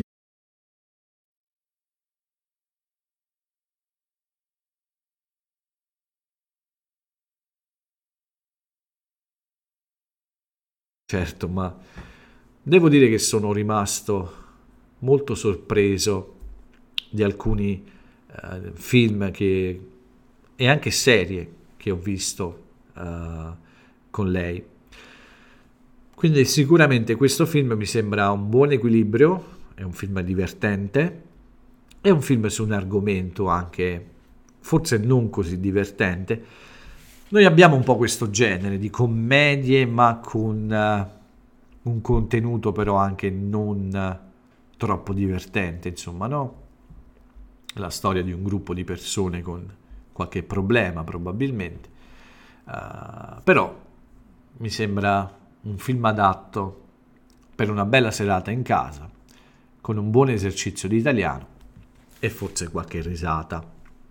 certo, ma devo dire che sono rimasto molto sorpreso di alcuni film e anche serie che ho visto con lei. Quindi sicuramente questo film mi sembra un buon equilibrio, è un film divertente, è un film su un argomento anche forse non così divertente. Noi abbiamo un po' questo genere di commedie, ma con un contenuto però anche non troppo divertente, insomma, no? La storia di un gruppo di persone con qualche problema probabilmente, però mi sembra un film adatto per una bella serata in casa, con un buon esercizio di italiano e forse qualche risata.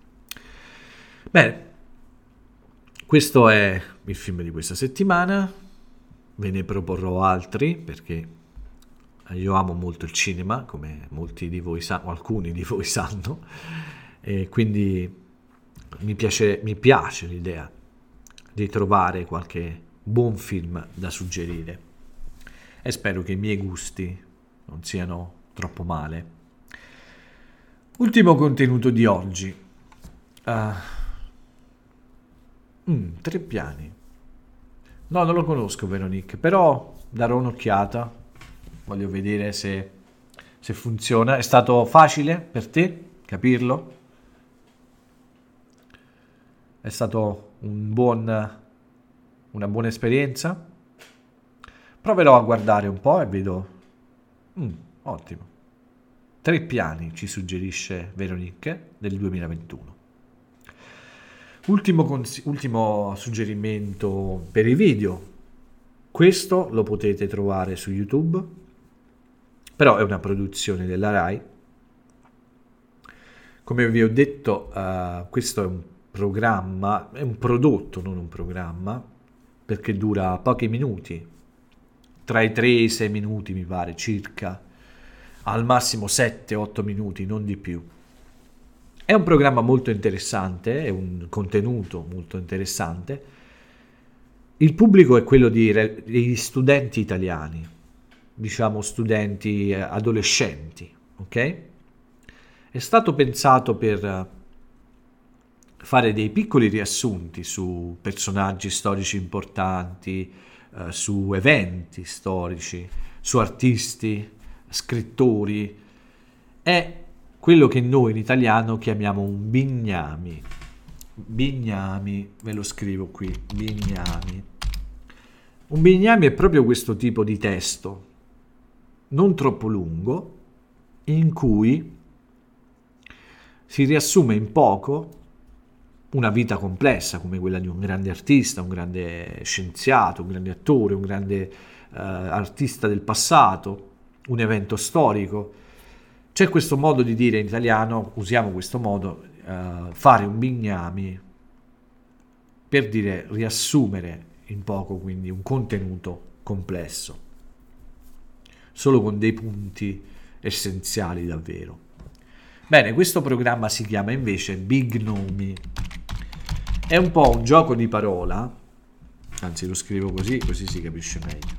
Bene, questo è il film di questa settimana, ve ne proporrò altri perché io amo molto il cinema, come molti di voi sanno, alcuni di voi sanno, e quindi mi piace l'idea di trovare qualche buon film da suggerire e spero che i miei gusti non siano troppo male. Ultimo contenuto di oggi. 3 piani. No, non lo conosco, Veronique, però darò un'occhiata. Voglio vedere se funziona. È stato facile per te capirlo? È stato una buona esperienza? proverò a guardare un po' e vedo... ottimo. 3 piani ci suggerisce Veronique del 2021. Ultimo suggerimento per i video. Questo lo potete trovare su YouTube, però è una produzione della Rai. Come vi ho detto, questo è un programma, è un prodotto, non un programma, perché dura pochi minuti, tra i 3 e i 6 minuti mi pare circa, al massimo 7-8 minuti, non di più. È un programma molto interessante, è un contenuto molto interessante. Il pubblico è quello degli studenti italiani, diciamo studenti adolescenti, ok? È stato pensato per fare dei piccoli riassunti su personaggi storici importanti, su eventi storici, su artisti, scrittori. È quello che noi in italiano chiamiamo un bignami. Bignami, ve lo scrivo qui, bignami. Un bignami è proprio questo tipo di testo, non troppo lungo, in cui si riassume in poco una vita complessa come quella di un grande artista, un grande scienziato, un grande attore, un grande artista del passato, un evento storico. C'è questo modo di dire in italiano, usiamo questo modo, fare un bignami per dire riassumere in poco, quindi un contenuto complesso, solo con dei punti essenziali davvero. Bene, questo programma si chiama invece Bignomi. È un po' un gioco di parola, anzi lo scrivo così si capisce meglio,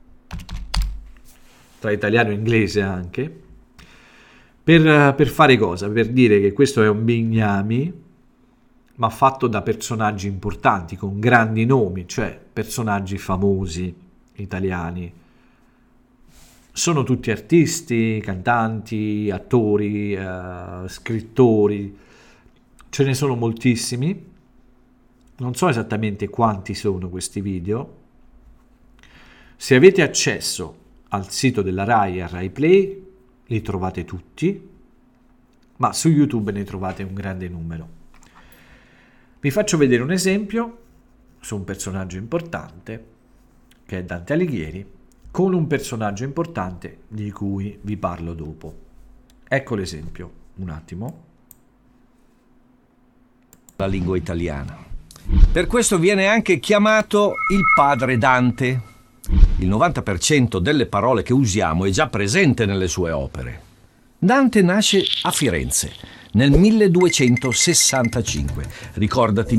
tra italiano e inglese anche, per fare cosa? Per dire che questo è un bignami, ma fatto da personaggi importanti, con grandi nomi, cioè personaggi famosi italiani. Sono tutti artisti, cantanti, attori, scrittori, ce ne sono moltissimi. Non so esattamente quanti sono questi video. Se avete accesso al sito della Rai, a Rai Play, li trovate tutti, ma su YouTube ne trovate un grande numero. Vi faccio vedere un esempio su un personaggio importante, che è Dante Alighieri, con un personaggio importante di cui vi parlo dopo. Ecco l'esempio, un attimo. La lingua italiana. Per questo viene anche chiamato il padre Dante. Il 90% delle parole che usiamo è già presente nelle sue opere. Dante nasce a Firenze nel 1265. Ricordati,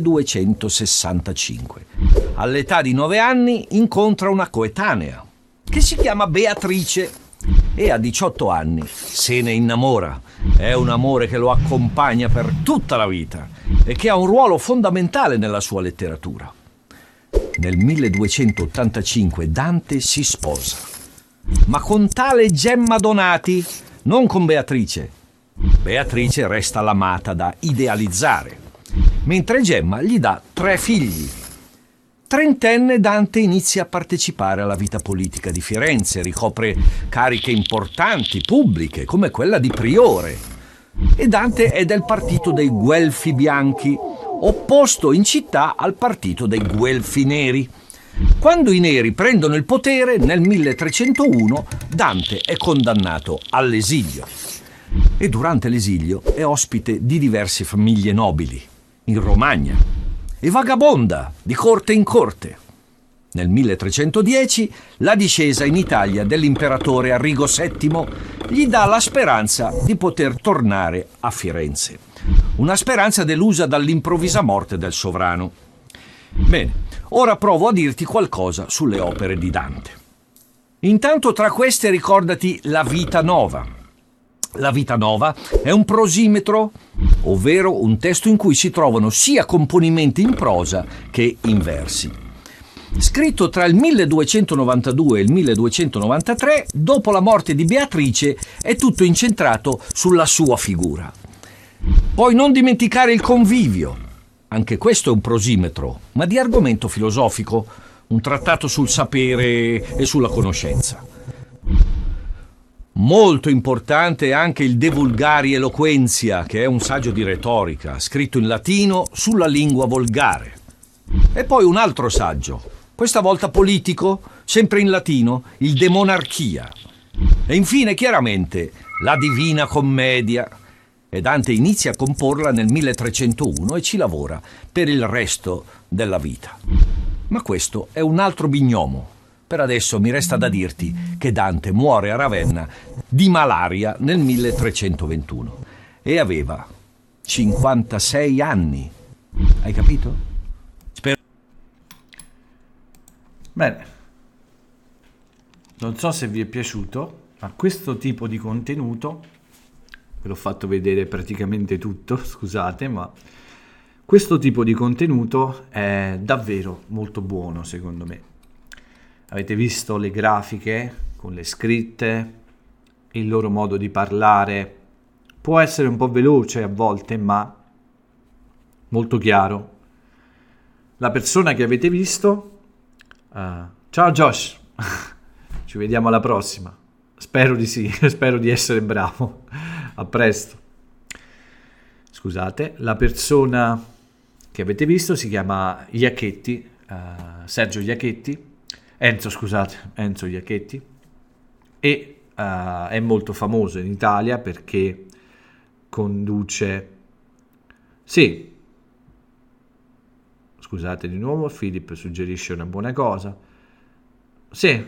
1265. All'età di 9 anni incontra una coetanea che si chiama Beatrice e a 18 anni se ne innamora. È un amore che lo accompagna per tutta la vita e che ha un ruolo fondamentale nella sua letteratura. Nel 1285 Dante si sposa, ma con tale Gemma Donati, non con Beatrice. Beatrice resta l'amata da idealizzare, mentre Gemma gli dà 3 figli. Trentenne, Dante inizia a partecipare alla vita politica di Firenze, ricopre cariche importanti, pubbliche, come quella di priore. E Dante è del partito dei Guelfi Bianchi, opposto in città al partito dei Guelfi Neri. Quando i neri prendono il potere, nel 1301, Dante è condannato all'esilio. E durante l'esilio è ospite di diverse famiglie nobili, in Romagna, e vagabonda di corte in corte. Nel 1310 la discesa in Italia dell'imperatore Arrigo VII gli dà la speranza di poter tornare a Firenze. Una speranza delusa dall'improvvisa morte del sovrano. Bene, ora provo a dirti qualcosa sulle opere di Dante. Intanto tra queste ricordati La Vita Nova. La Vita Nova è un prosimetro, ovvero un testo in cui si trovano sia componimenti in prosa che in versi. Scritto tra il 1292 e il 1293, dopo la morte di Beatrice, è tutto incentrato sulla sua figura. Poi non dimenticare il Convivio. Anche questo è un prosimetro, ma di argomento filosofico, un trattato sul sapere e sulla conoscenza. Molto importante è anche il De Vulgari Eloquentia, che è un saggio di retorica, scritto in latino sulla lingua volgare. E poi un altro saggio, questa volta politico, sempre in latino, il De Monarchia. E infine, chiaramente, la Divina Commedia. E Dante inizia a comporla nel 1301 e ci lavora per il resto della vita. Ma questo è un altro bignomo. Per adesso mi resta da dirti che Dante muore a Ravenna di malaria nel 1321 e aveva 56 anni. Hai capito? Bene. Non so se vi è piaciuto, ma questo tipo di contenuto, ve l'ho fatto vedere praticamente tutto, scusate, ma questo tipo di contenuto è davvero molto buono secondo me. Avete visto le grafiche con le scritte, il loro modo di parlare può essere un po' veloce a volte, ma molto chiaro. La persona che avete visto, ciao Josh, ci vediamo alla prossima. Spero di sì, spero di essere bravo. A presto. Scusate, la persona che avete visto si chiama Iacchetti, Sergio Iacchetti. Enzo Iacchetti, e è molto famoso in Italia perché conduce, sì, scusate di nuovo, Filippo suggerisce una buona cosa, sì,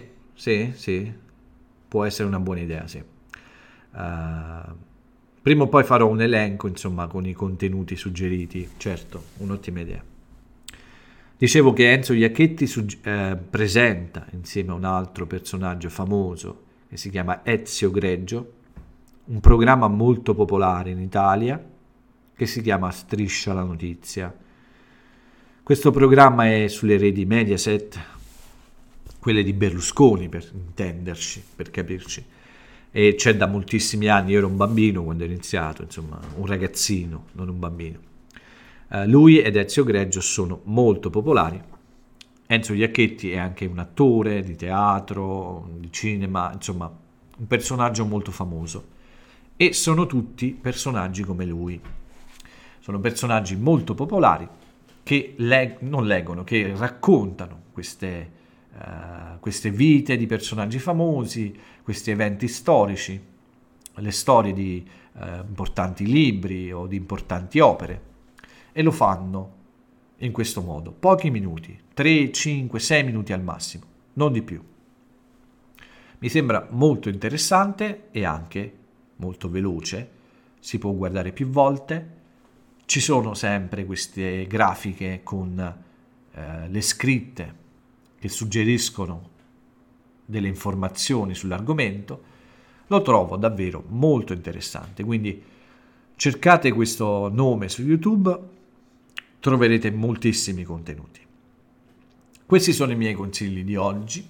può essere una buona idea, sì. Prima o poi farò un elenco, insomma, con i contenuti suggeriti, certo, un'ottima idea. Dicevo che Enzo Iacchetti presenta insieme a un altro personaggio famoso che si chiama Ezio Greggio un programma molto popolare in Italia che si chiama Striscia la Notizia. Questo programma è sulle reti Mediaset, quelle di Berlusconi per intenderci, per capirci, e c'è da moltissimi anni. Io ero un bambino quando è iniziato, insomma un ragazzino, non un bambino. Lui ed Ezio Greggio sono molto popolari. Enzo Iacchetti è anche un attore di teatro, di cinema, insomma un personaggio molto famoso, e sono tutti personaggi come lui. Sono personaggi molto popolari che che raccontano queste vite di personaggi famosi, questi eventi storici, le storie di importanti libri o di importanti opere. E lo fanno in questo modo, pochi minuti, 3, 5, 6 minuti al massimo, non di più. Mi sembra molto interessante e anche molto veloce, si può guardare più volte, ci sono sempre queste grafiche con le scritte che suggeriscono delle informazioni sull'argomento. Lo trovo davvero molto interessante, quindi cercate questo nome su YouTube, troverete moltissimi contenuti. Questi sono i miei consigli di oggi,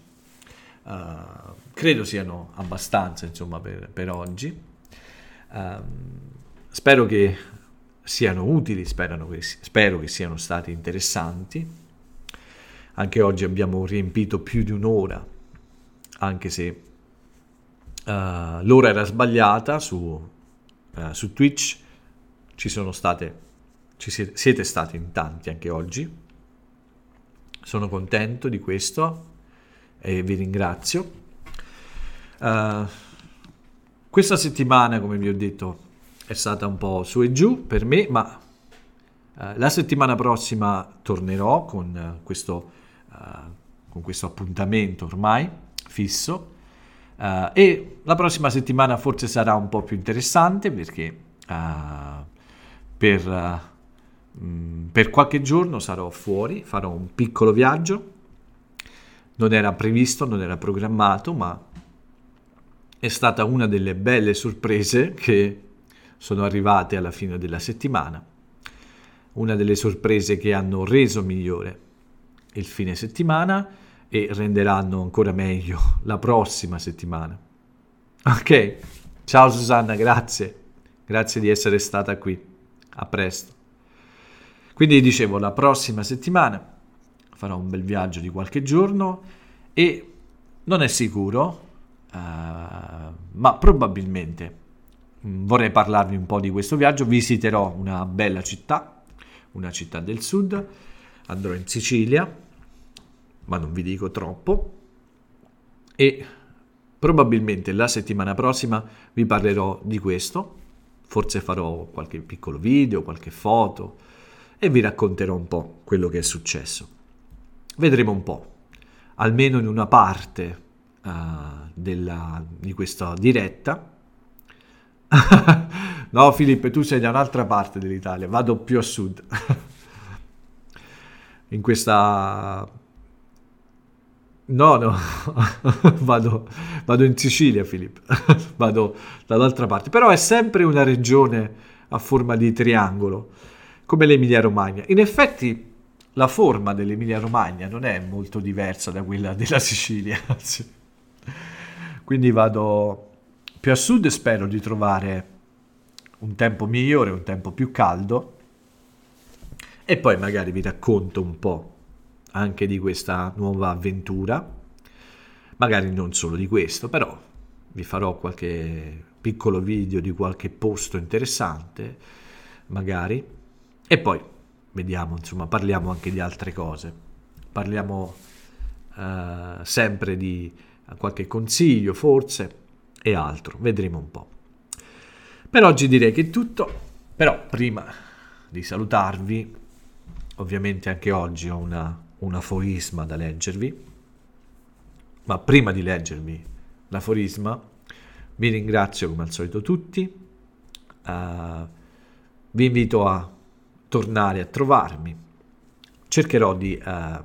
credo siano abbastanza, insomma, per oggi. Spero che siano utili, spero che siano stati interessanti. Anche oggi abbiamo riempito più di un'ora, anche se l'ora era sbagliata su Twitch. Siete stati in tanti anche oggi, sono contento di questo e vi ringrazio. Questa settimana, come vi ho detto, è stata un po' su e giù per me, ma la settimana prossima tornerò con questo appuntamento ormai fisso, e la prossima settimana forse sarà un po' più interessante perché per qualche giorno sarò fuori, farò un piccolo viaggio, non era previsto, non era programmato, ma è stata una delle belle sorprese che sono arrivate alla fine della settimana, una delle sorprese che hanno reso migliore il fine settimana e renderanno ancora meglio la prossima settimana. Ok, ciao Susanna, grazie di essere stata qui, a presto. Quindi dicevo, la prossima settimana farò un bel viaggio di qualche giorno e non è sicuro, ma probabilmente vorrei parlarvi un po' di questo viaggio. Visiterò una bella città, una città del sud, andrò in Sicilia, ma non vi dico troppo, e probabilmente la settimana prossima vi parlerò di questo, forse farò qualche piccolo video, qualche foto e vi racconterò un po' quello che è successo. Vedremo un po', almeno in una parte di questa diretta. No, Filippo, tu sei da un'altra parte dell'Italia, vado più a sud. In questa... No, vado in Sicilia, Filippo. Vado dall'altra parte, però è sempre una regione a forma di triangolo, come l'Emilia Romagna. In effetti la forma dell'Emilia Romagna non è molto diversa da quella della Sicilia, anzi. Quindi vado più a sud e spero di trovare un tempo migliore, un tempo più caldo, e poi magari vi racconto un po' anche di questa nuova avventura, magari non solo di questo, però vi farò qualche piccolo video di qualche posto interessante, magari, e poi vediamo, insomma, parliamo anche di altre cose, parliamo sempre di qualche consiglio forse e altro, vedremo un po'. Per oggi direi che è tutto, però prima di salutarvi, ovviamente anche oggi ho un aforisma da leggervi, ma prima di leggervi l'aforisma vi ringrazio come al solito tutti, vi invito a tornare a trovarmi, cercherò di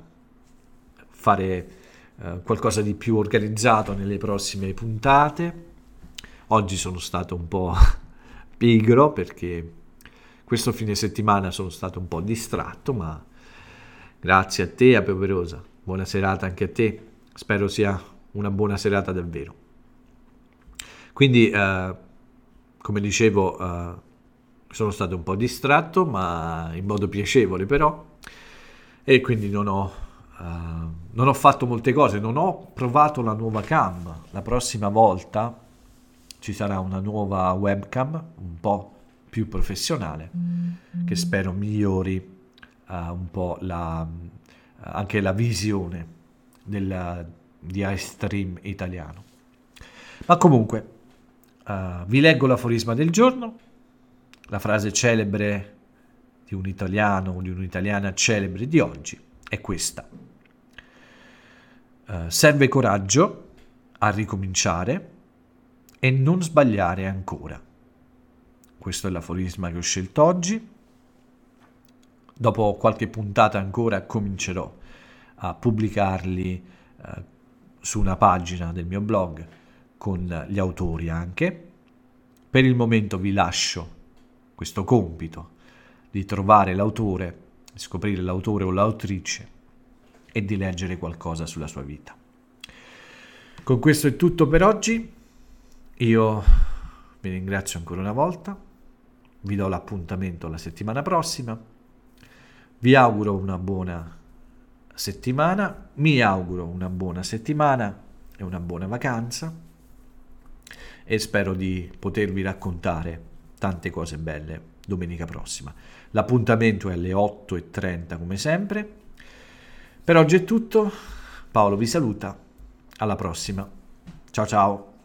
fare qualcosa di più organizzato nelle prossime puntate. Oggi sono stato un po' pigro perché questo fine settimana sono stato un po' distratto, ma grazie a te, a Peperosa, buona serata anche a te, spero sia una buona serata davvero. Quindi come dicevo sono stato un po' distratto, ma in modo piacevole però, e quindi non ho fatto molte cose, non ho provato la nuova cam. La prossima volta ci sarà una nuova webcam un po' più professionale che spero migliori un po' anche la visione di iStream italiano. Ma comunque vi leggo l'aforisma del giorno, la frase celebre di un italiano o di un'italiana celebre di oggi è questa: serve coraggio a ricominciare e non sbagliare ancora. Questo è l'aforisma che ho scelto oggi. Dopo qualche puntata ancora comincerò a pubblicarli su una pagina del mio blog con gli autori anche. Per il momento vi lascio questo compito di trovare l'autore, di scoprire l'autore o l'autrice e di leggere qualcosa sulla sua vita. Con questo è tutto per oggi. Io vi ringrazio ancora una volta, vi do l'appuntamento la settimana prossima, vi auguro una buona settimana, mi auguro una buona settimana e una buona vacanza e spero di potervi raccontare tante cose belle domenica prossima. L'appuntamento è alle 8:30 come sempre. Per oggi è tutto, Paolo vi saluta, alla prossima, ciao ciao.